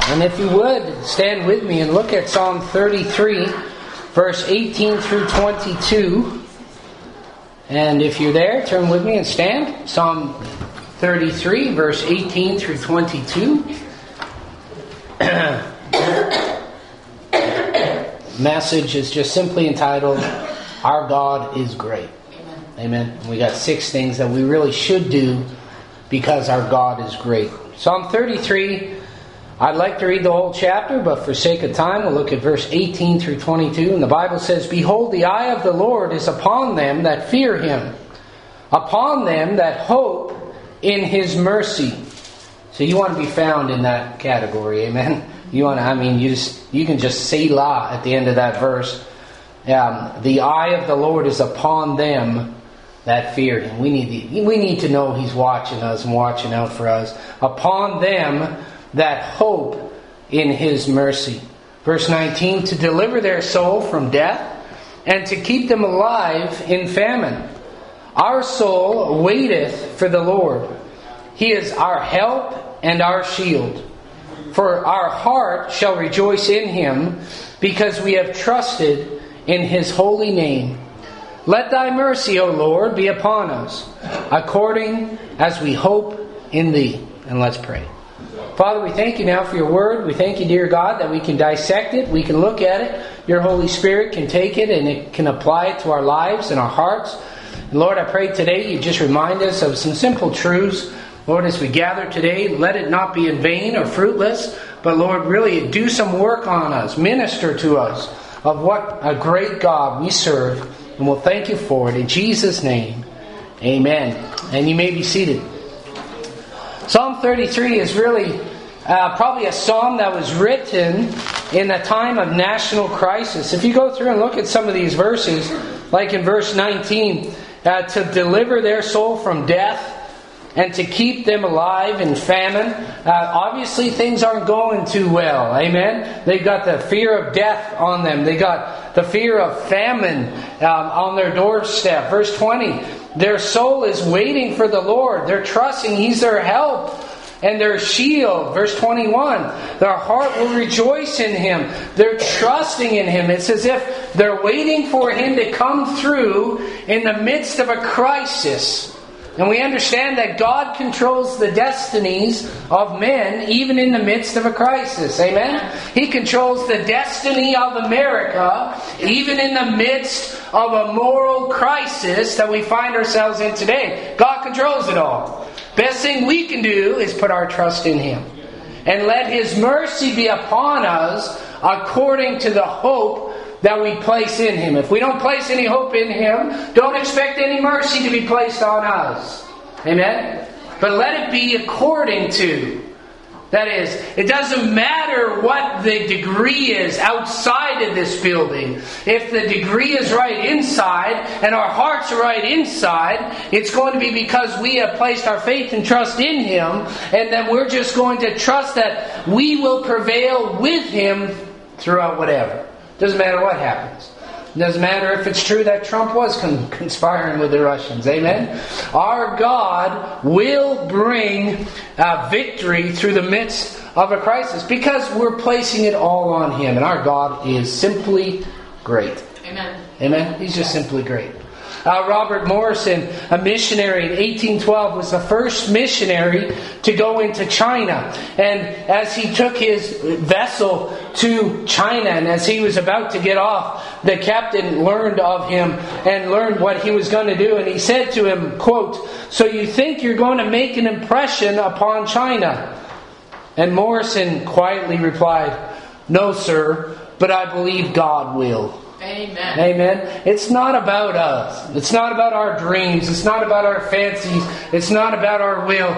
And if you would, stand with me and look at Psalm 33, verse 18 through 22. And if you're there, turn with me and stand. Psalm 33, verse 18 through 22. Message is just simply entitled, Our God is Great. Amen. We got 6 things that we really should do because our God is great. Psalm 33, I'd like to read the whole chapter, but for sake of time, we'll look at verse 18 through 22. And the Bible says, Behold, the eye of the Lord is upon them that fear Him, upon them that hope in His mercy. So you want to be found in that category, amen? You can just say la at the end of that verse. The eye of the Lord is upon them that fear Him. We need to know He's watching us and watching out for us. Upon them that hope in His mercy. Verse 19, to deliver their soul from death and to keep them alive in famine. Our soul waiteth for the Lord. He is our help and our shield. For our heart shall rejoice in Him, because we have trusted in His holy name. Let Thy mercy, O Lord, be upon us, according as we hope in Thee. And let's pray. Father, we thank You now for Your Word. We thank You, dear God, that we can dissect it, we can look at it. Your Holy Spirit can take it and it can apply it to our lives and our hearts. And Lord, I pray today You just remind us of some simple truths. Lord, as we gather today, let it not be in vain or fruitless, but Lord, really do some work on us. Minister to us of what a great God we serve. And we'll thank You for it. In Jesus' name, amen. And you may be seated. Psalm 33 is really probably a psalm that was written in a time of national crisis. If you go through and look at some of these verses, like in verse 19, to deliver their soul from death and to keep them alive in famine. Obviously things aren't going too well. Amen? They've got the fear of death on them. They got the fear of famine on their doorstep. Verse 20, their soul is waiting for the Lord. They're trusting He's their help and their shield. Verse 21, their heart will rejoice in Him. They're trusting in Him. It's as if they're waiting for Him to come through in the midst of a crisis. And we understand that God controls the destinies of men even in the midst of a crisis. Amen? He controls the destiny of America even in the midst of a moral crisis that we find ourselves in today. God controls it all. Best thing we can do is put our trust in Him. And let His mercy be upon us according to the hope that we place in Him. If we don't place any hope in Him, don't expect any mercy to be placed on us. Amen? But let it be according to. That is, it doesn't matter what the degree is outside of this building. If the degree is right inside and our hearts are right inside, it's going to be because we have placed our faith and trust in Him, and then we're just going to trust that we will prevail with Him throughout whatever. Doesn't matter what happens. It doesn't matter if it's true that Trump was conspiring with the Russians. Amen? Our God will bring victory through the midst of a crisis because we're placing it all on Him. And our God is simply great. Amen? Amen? He's just simply great. Robert Morrison, a missionary in 1812, was the first missionary to go into China. And as he took his vessel to China, and as he was about to get off, the captain learned of him and learned what he was going to do. And he said to him, quote, "So you think you're going to make an impression upon China?" And Morrison quietly replied, "No, sir, but I believe God will." Amen. Amen. It's not about us. It's not about our dreams. It's not about our fancies. It's not about our will.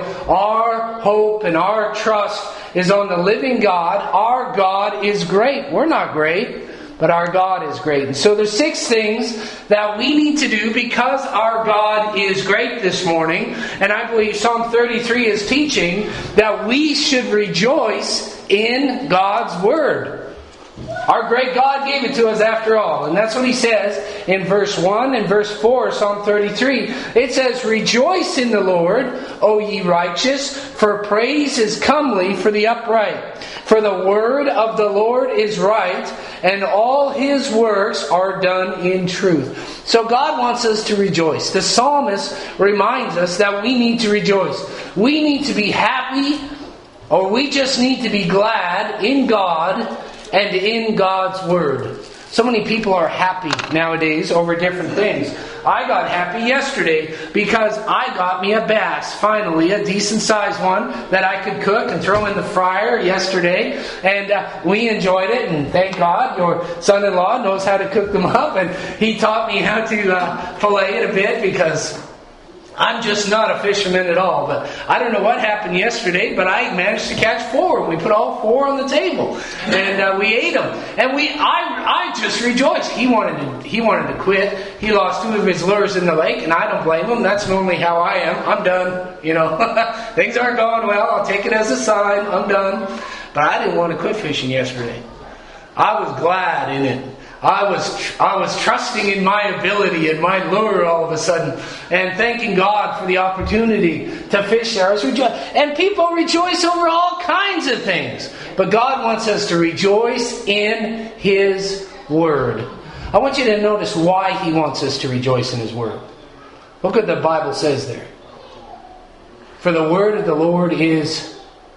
Our hope and our trust is on the living God. Our God is great. We're not great, but our God is great. And so there's 6 things that we need to do because our God is great this morning. And I believe Psalm 33 is teaching that we should rejoice in God's Word. Our great God gave it to us after all. And that's what he says in verse 1 and verse 4, Psalm 33. It says, "Rejoice in the Lord, O ye righteous, for praise is comely for the upright. For the word of the Lord is right, and all his works are done in truth." So God wants us to rejoice. The psalmist reminds us that we need to rejoice. We need to be happy, or we just need to be glad in God and in God's Word. So many people are happy nowadays over different things. I got happy yesterday because I got me a bass, finally, a decent sized one that I could cook and throw in the fryer yesterday. And we enjoyed it, and thank God your son-in-law knows how to cook them up, and he taught me how to fillet it a bit, because I'm just not a fisherman at all. But I don't know what happened yesterday, but I managed to catch 4. We put all 4 on the table, and we ate them. And I just rejoiced. He wanted to quit. He lost 2 of his lures in the lake, and I don't blame him. That's normally how I am. I'm done. Things aren't going well. I'll take it as a sign. I'm done. But I didn't want to quit fishing yesterday. I was glad in it. I was trusting in my ability and my lure all of a sudden, and thanking God for the opportunity to fish there. And people rejoice over all kinds of things. But God wants us to rejoice in His Word. I want you to notice why He wants us to rejoice in His Word. Look what the Bible says there. For the Word of the Lord it's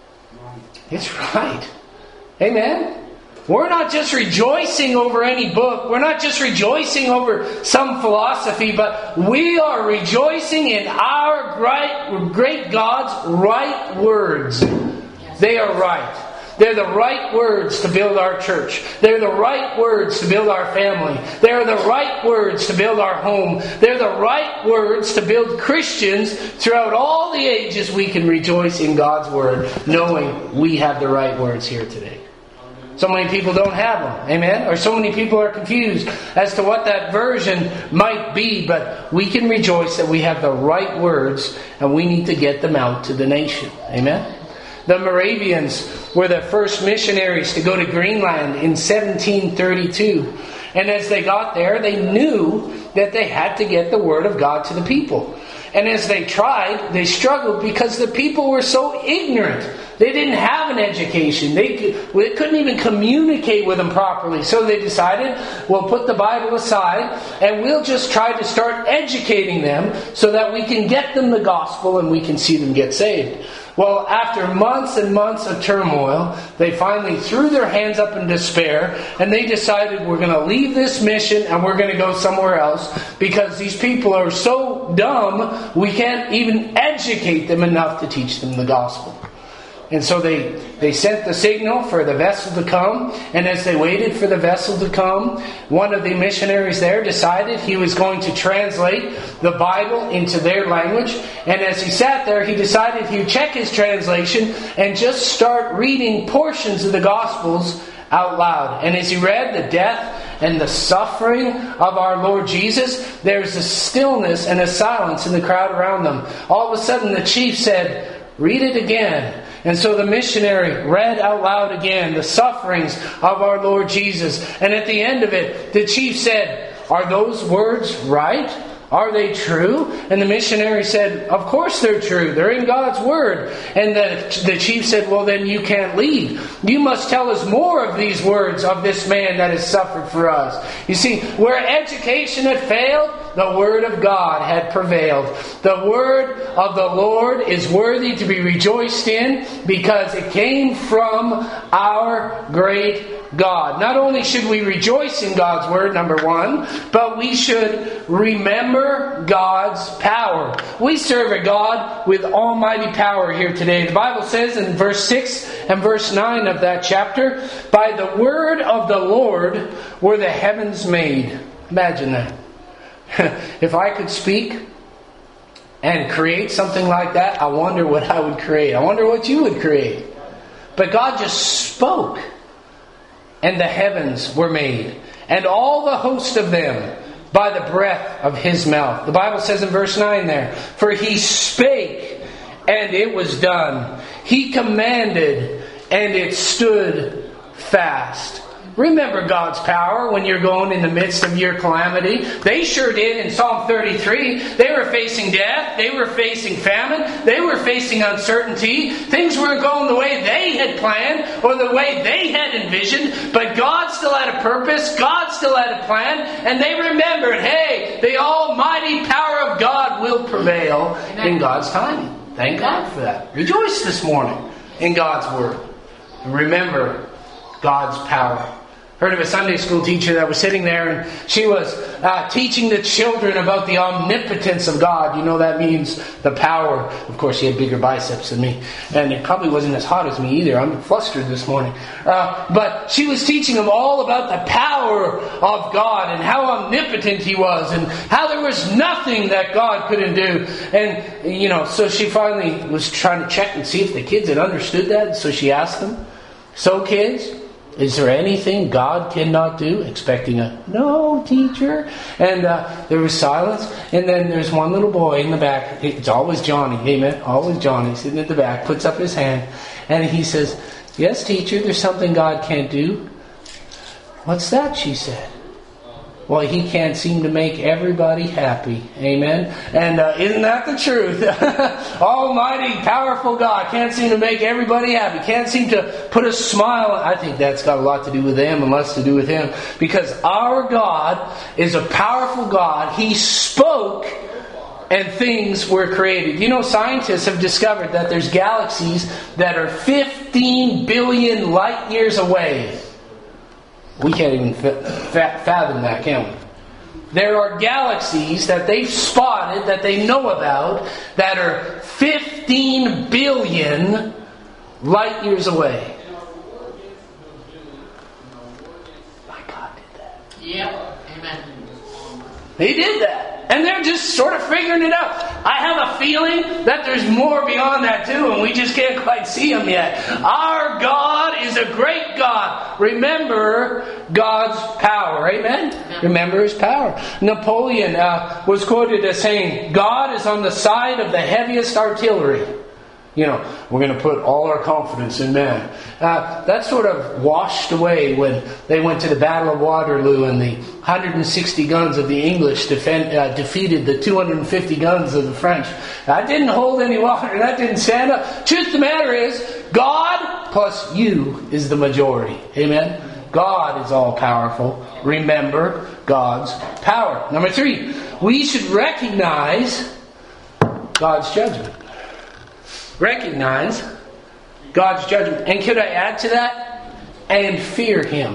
right. Amen? We're not just rejoicing over any book. We're not just rejoicing over some philosophy, but we are rejoicing in our great God's right words. They are right. They're the right words to build our church. They're the right words to build our family. They're the right words to build our home. They're the right words to build Christians throughout all the ages. We can rejoice in God's Word, knowing we have the right words here today. So many people don't have them. Amen? Or so many people are confused as to what that version might be. But we can rejoice that we have the right words, and we need to get them out to the nation. Amen? The Moravians were the first missionaries to go to Greenland in 1732. And as they got there, they knew that they had to get the Word of God to the people. And as they tried, they struggled because the people were so ignorant. They didn't have an education. They couldn't even communicate with them properly. So they decided, we'll put the Bible aside and we'll just try to start educating them so that we can get them the gospel and we can see them get saved. Well, after months and months of turmoil, they finally threw their hands up in despair, and they decided, we're going to leave this mission and we're going to go somewhere else because these people are so dumb, we can't even educate them enough to teach them the gospel. And so they sent the signal for the vessel to come. And as they waited for the vessel to come, one of the missionaries there decided he was going to translate the Bible into their language. And as he sat there, he decided he would check his translation and just start reading portions of the Gospels out loud. And as he read the death and the suffering of our Lord Jesus, there's a stillness and a silence in the crowd around them. All of a sudden the chief said, "Read it again." And so the missionary read out loud again the sufferings of our Lord Jesus. And at the end of it, the chief said, "Are those words right? Are they true?" And the missionary said, "Of course they're true. They're in God's Word." And the chief said, "Well, then you can't leave. You must tell us more of these words of this man that has suffered for us." You see, where education had failed, the Word of God had prevailed. The Word of the Lord is worthy to be rejoiced in because it came from our great God. Not only should we rejoice in God's Word, number one, but we should remember God's power. We serve a God with almighty power here today. The Bible says in verse 6 and verse 9 of that chapter, "By the word of the Lord were the heavens made." Imagine that. If I could speak and create something like that, I wonder what I would create. I wonder what you would create. But God just spoke, and the heavens were made, and all the host of them by the breath of His mouth. The Bible says in verse 9 there, "For He spake, and it was done. He commanded, and it stood fast." Remember God's power when you're going in the midst of your calamity. They sure did in Psalm 33. They were facing death. They were facing famine. They were facing uncertainty. Things weren't going the way they had planned or the way they had envisioned. But God still had a purpose. God still had a plan. And they remembered, hey, the almighty power of God will prevail in God's timing. Thank God for that. Rejoice this morning in God's Word. And remember God's power. Heard of a Sunday school teacher that was sitting there and she was teaching the children about the omnipotence of God. You know that means the power. Of course, she had bigger biceps than me. And it probably wasn't as hot as me either. I'm flustered this morning. But she was teaching them all about the power of God and how omnipotent He was and how there was nothing that God couldn't do. And, so she finally was trying to check and see if the kids had understood that. So she asked them, so kids, is there anything God cannot do? Expecting a, no, teacher. And there was silence. And then there's one little boy in the back. It's always Johnny. Amen. Always Johnny sitting at the back. Puts up his hand. And he says, yes, teacher, there's something God can't do. What's that? She said. Well, He can't seem to make everybody happy. Amen. And isn't that the truth? Almighty, powerful God can't seem to make everybody happy. Can't seem to put a smile. I think that's got a lot to do with them and less to do with Him. Because our God is a powerful God. He spoke and things were created. Scientists have discovered that there's galaxies that are 15 billion light years away. We can't even fathom that, can we? There are galaxies that they've spotted, that they know about, that are 15 billion light years away. My God did that. Yep. Amen. He did that. And they're just sort of figuring it out. I have a feeling that there's more beyond that too, and we just can't quite see Him yet. Our God is a great God. Remember God's power. Amen? Remember His power. Napoleon was quoted as saying, God is on the side of the heaviest artillery. We're going to put all our confidence in man. That sort of washed away when they went to the Battle of Waterloo and the 160 guns of the English defeated the 250 guns of the French. That didn't hold any water. That didn't stand up. Truth of the matter is, God plus you is the majority. Amen? God is all powerful. Remember God's power. Number 3, we should recognize God's judgment. Recognize God's judgment. And could I add to that? And fear Him.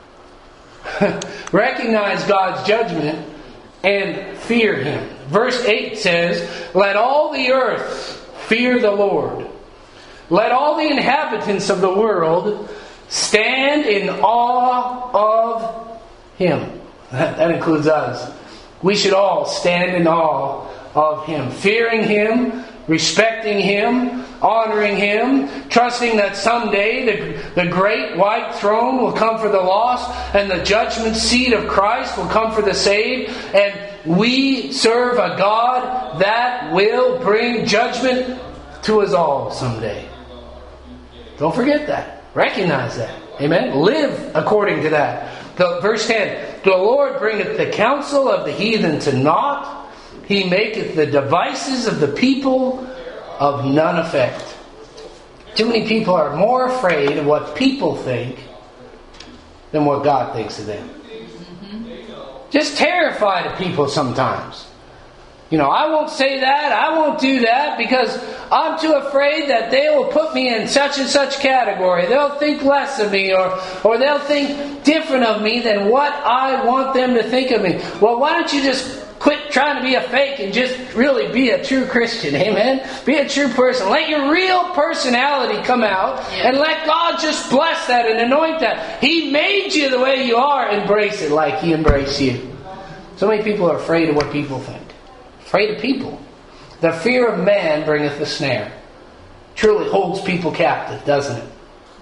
Recognize God's judgment and fear Him. Verse 8 says, let all the earth fear the Lord. Let all the inhabitants of the world stand in awe of Him. That includes us. We should all stand in awe of Him. Fearing Him, respecting Him, honoring Him, trusting that someday the great white throne will come for the lost and the judgment seat of Christ will come for the saved, and we serve a God that will bring judgment to us all someday. Don't forget that. Recognize that. Amen? Live according to that. Verse 10, the Lord bringeth the counsel of the heathen to naught. He maketh the devices of the people of none effect. Too many people are more afraid of what people think than what God thinks of them. Just terrified of people sometimes. I won't say that, I won't do that, because I'm too afraid that they will put me in such and such category. They'll think less of me, or they'll think different of me than what I want them to think of me. Well, why don't you just quit trying to be a fake and just really be a true Christian, amen? Be a true person. Let your real personality come out, and let God just bless that and anoint that. He made you the way you are. Embrace it like He embraced you. So many people are afraid of what people think. Afraid of people. The fear of man bringeth a snare. Truly holds people captive, doesn't it?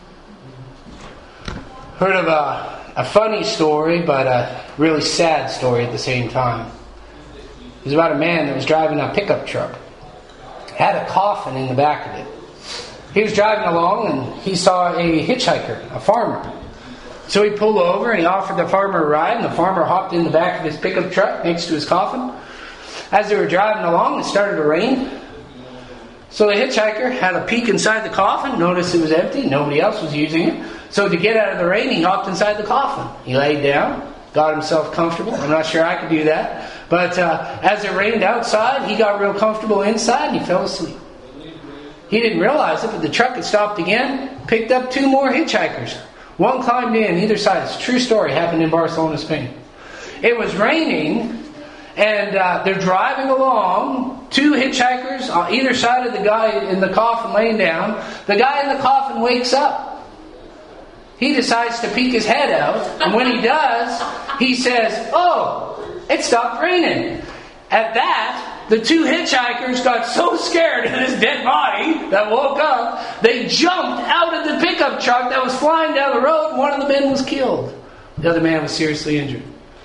Heard of a funny story, but a really sad story at the same time. It was about a man that was driving a pickup truck. Had a coffin in the back of it. He was driving along and he saw a hitchhiker, a farmer. So he pulled over and he offered the farmer a ride, and the farmer hopped in the back of his pickup truck next to his coffin. As they were driving along, it started to rain. So the hitchhiker had a peek inside the coffin, noticed it was empty, nobody else was using it. So to get out of the rain, he hopped inside the coffin. He laid down, got himself comfortable. I'm not sure I could do that. But as it rained outside, he got real comfortable inside and he fell asleep. He didn't realize it, but the truck had stopped again, picked up 2 more hitchhikers. One climbed in either side. It's a true story, happened in Barcelona, Spain. It was raining, and they're driving along. 2 hitchhikers on either side of the guy in the coffin laying down. The guy in the coffin wakes up. He decides to peek his head out, and when he does, he says, "Oh, it stopped raining." At that, the 2 hitchhikers got so scared of this dead body that woke up, they jumped out of the pickup truck that was flying down the road, and one of the men was killed. The other man was seriously injured.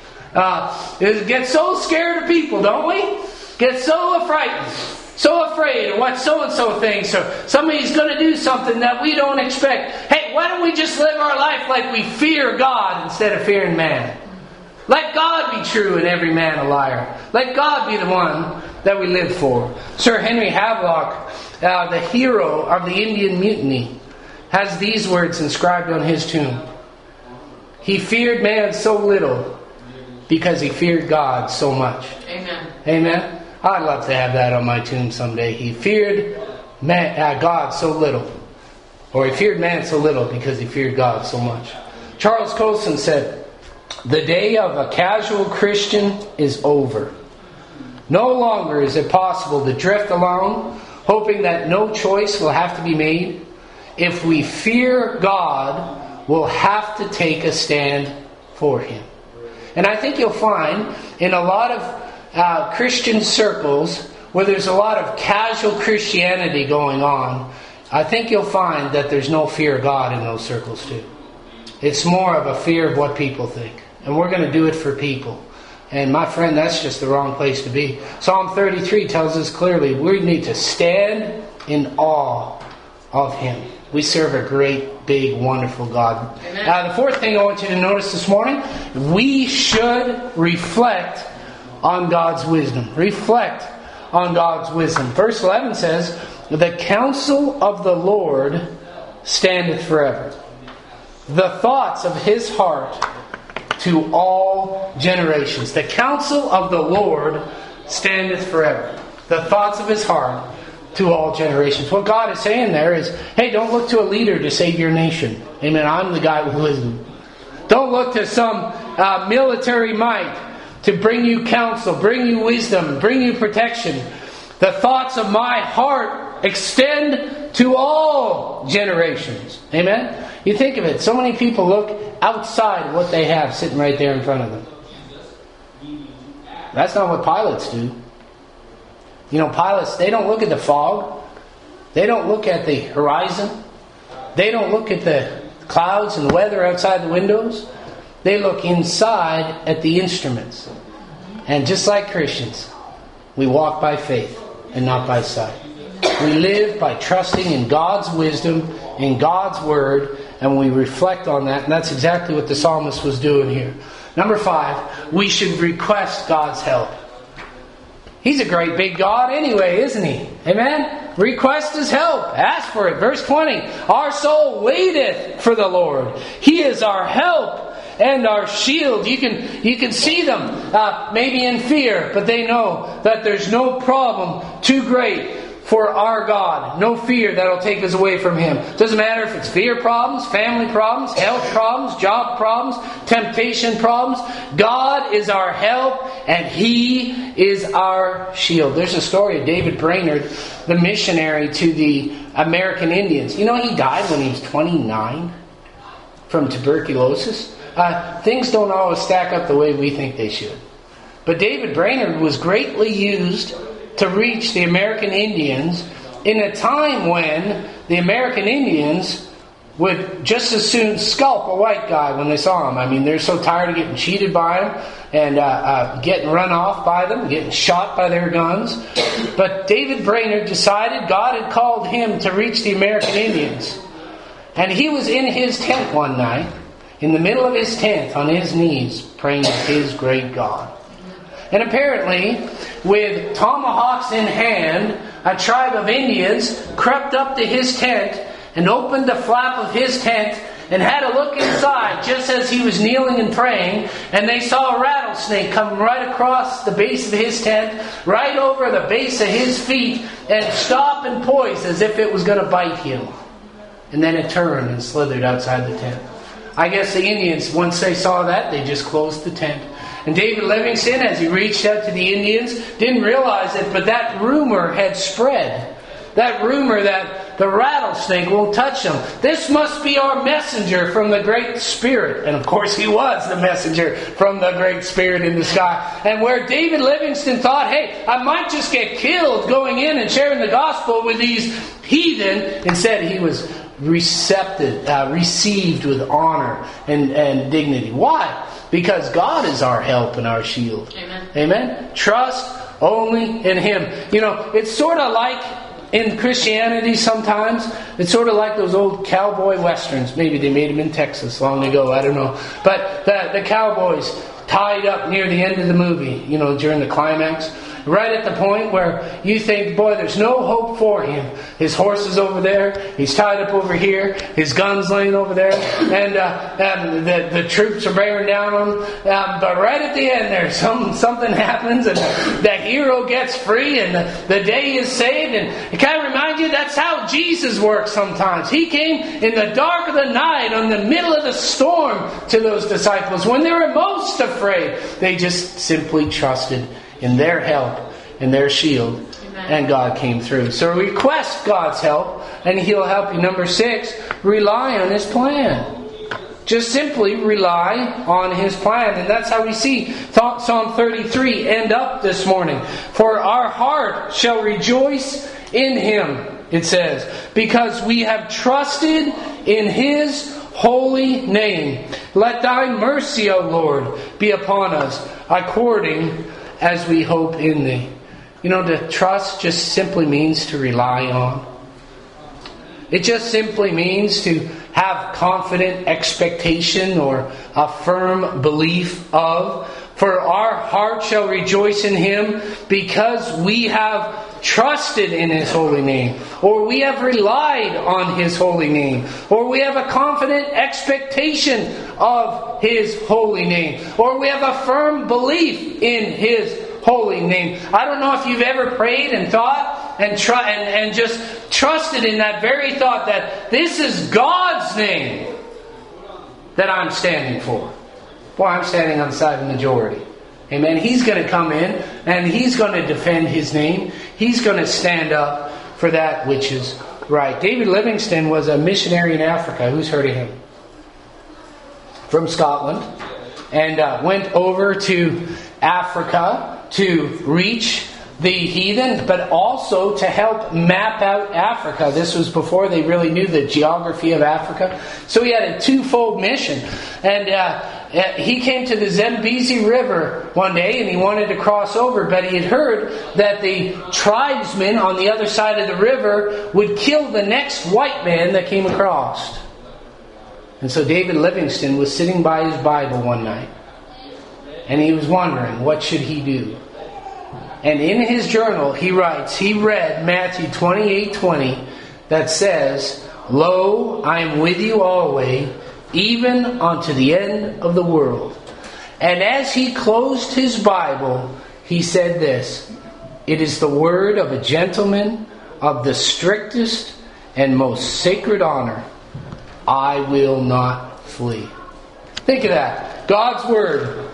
Get so scared of people, don't we? Get so frightened, so afraid of what so-and-so thinks, or somebody's going to do something that we don't expect. Hey, why don't we just live our life like we fear God instead of fearing man? Let God be true and every man a liar. Let God be the one that we live for. Sir Henry Havelock, the hero of the Indian Mutiny, has these words inscribed on his tomb. He feared man so little because he feared God so much. Amen. Amen. I'd love to have that on my tomb someday. He feared God so little. Or he feared man so little because he feared God so much. Charles Colson said, "The day of a casual Christian is over. No longer is it possible to drift along, hoping that no choice will have to be made. If we fear God, we'll have to take a stand for Him." And I think you'll find in a lot of Christian circles where there's a lot of casual Christianity going on, I think you'll find that there's no fear of God in those circles too. It's more of a fear of what people think. And we're going to do it for people. And my friend, that's just the wrong place to be. Psalm 33 tells us clearly we need to stand in awe of Him. We serve a great, big, wonderful God. The 4th thing I want you to notice this morning, we should reflect on God's wisdom. Reflect on God's wisdom. Verse 11 says, "The counsel of the Lord standeth forever. The thoughts of His heart to all generations." The counsel of the Lord standeth forever. The thoughts of His heart to all generations. What God is saying there is, hey, don't look to a leader to save your nation. Amen. I'm the guy with wisdom. Don't look to some military might to bring you counsel, bring you wisdom, bring you protection. The thoughts of my heart extend to all generations. Amen. You think of it, so many people look outside what they have sitting right there in front of them. That's not what pilots do. You know, pilots, they don't look at the fog. They don't look at the horizon. They don't look at the clouds and the weather outside the windows. They look inside at the instruments. And just like Christians, we walk by faith and not by sight. We live by trusting in God's wisdom, in God's Word, and we reflect on that. And that's exactly what the psalmist was doing here. Number 5, we should request God's help. He's a great big God anyway, isn't He? Amen? Request His help. Ask for it. Verse 20. Our soul waiteth for the Lord. He is our help and our shield. You can see them maybe in fear, but they know that there's no problem too great for our God. No fear that'll take us away from Him. Doesn't matter if it's fear problems, family problems, health problems, job problems, temptation problems. God is our help and He is our shield. There's a story of David Brainerd, the missionary to the American Indians. You know, he died when he was 29 from tuberculosis. Things don't always stack up the way we think they should. But David Brainerd was greatly used to reach the American Indians in a time when the American Indians would just as soon scalp a white guy when they saw him. I mean, they're so tired of getting cheated by them and getting run off by them, getting shot by their guns. But David Brainerd decided God had called him to reach the American Indians. And he was in his tent one night, in the middle of his tent on his knees, praying to his great God. And apparently, with tomahawks in hand, a tribe of Indians crept up to his tent and opened the flap of his tent and had a look inside just as he was kneeling and praying. And they saw a rattlesnake come right across the base of his tent, right over the base of his feet, and stop and poise as if it was going to bite him. And then it turned and slithered outside the tent. I guess the Indians, once they saw that, they just closed the tent. And David Livingstone, as he reached out to the Indians, didn't realize it, but that rumor had spread. That rumor that the rattlesnake won't touch them. This must be our messenger from the Great Spirit. And of course he was the messenger from the Great Spirit in the sky. And where David Livingstone thought, hey, I might just get killed going in and sharing the gospel with these heathen, instead he was received with honor and dignity. Why? Because God is our help and our shield. Amen. Amen? Trust only in Him. You know, it's sort of like in Christianity sometimes, it's sort of like those old cowboy westerns. Maybe they made them in Texas long ago, I don't know. But the cowboys tied up near the end of the movie, you know, during the climax. Right at the point where you think, boy, there's no hope for him. His horse is over there. He's tied up over here. His gun's laying over there. And the troops are bearing down on him. But right at the end there, something happens and the hero gets free and the day is saved. And it kind of reminds you that's how Jesus works sometimes. He came in the dark of the night, on the middle of the storm, to those disciples. When they were most afraid, they just simply trusted in their help and their shield. Amen. And God came through. So request God's help and He'll help you. Number 6, rely on His plan. Just simply rely on His plan. And that's how we see Psalm 33 end up this morning. For our heart shall rejoice in Him, it says, because we have trusted in His holy name. Let Thy mercy, O Lord, be upon us, according as we hope in Thee. You know, to trust just simply means to rely on. It just simply means to have confident expectation or a firm belief of. For our heart shall rejoice in Him, because we have trusted in His holy name, or we have relied on His holy name, or we have a confident expectation of His holy name, or we have a firm belief in His holy name. I don't know if you've ever prayed and thought and just trusted in that very thought that this is God's name that I'm standing for. Boy, I'm standing on the side of the majority. Amen. He's going to come in and He's going to defend His name. He's going to stand up for that which is right. David Livingstone was a missionary in Africa. Who's heard of him? From Scotland. And went over to Africa to reach the heathen, but also to help map out Africa. This was before they really knew the geography of Africa. So he had a twofold mission. And he came to the Zambezi River one day and he wanted to cross over, but he had heard that the tribesmen on the other side of the river would kill the next white man that came across. And so David Livingstone was sitting by his Bible one night and he was wondering, what should he do? And in his journal he writes, he read Matthew 28:20 that says, "Lo, I am with you always, even unto the end of the world." And as he closed his Bible, he said this, "It is the word of a gentleman of the strictest and most sacred honor. I will not flee." Think of that. God's word,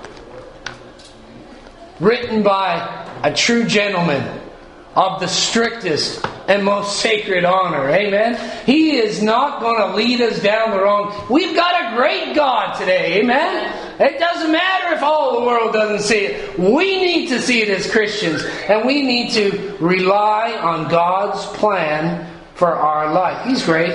written by a true gentleman of the strictest and most sacred honor. Amen. He is not going to lead us down the wrong. We've got a great God today. Amen. It doesn't matter if all the world doesn't see it. We need to see it as Christians. And we need to rely on God's plan for our life. He's great.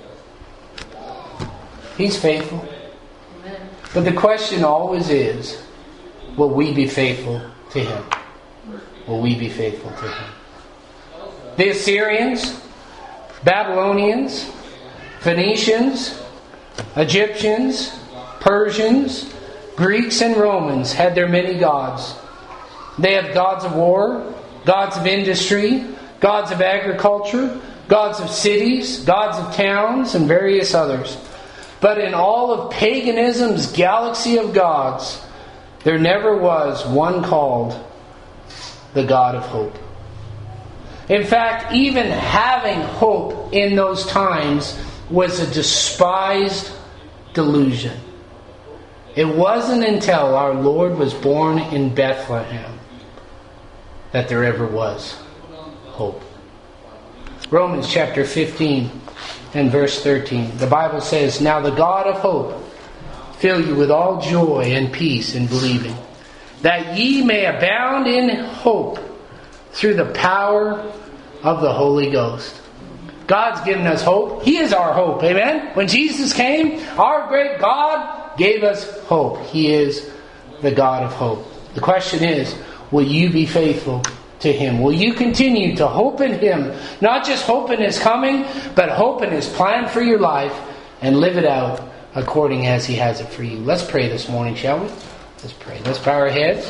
He's faithful. Amen. But the question always is, will we be faithful to Him? Will we be faithful to Him? The Assyrians, Babylonians, Phoenicians, Egyptians, Persians, Greeks, and Romans had their many gods. They have gods of war, gods of industry, gods of agriculture, gods of cities, gods of towns, and various others. But in all of paganism's galaxy of gods, there never was one called the God of hope. In fact, even having hope in those times was a despised delusion. It wasn't until our Lord was born in Bethlehem that there ever was hope. Romans chapter 15 and verse 13. The Bible says, "Now the God of hope fill you with all joy and peace in believing, that ye may abound in hope through the power of the Holy Ghost." God's given us hope. He is our hope. Amen? When Jesus came, our great God gave us hope. He is the God of hope. The question is, will you be faithful to Him? Will you continue to hope in Him? Not just hope in His coming, but hope in His plan for your life and live it out according as He has it for you. Let's pray this morning, shall we? Let's pray. Let's bow our heads.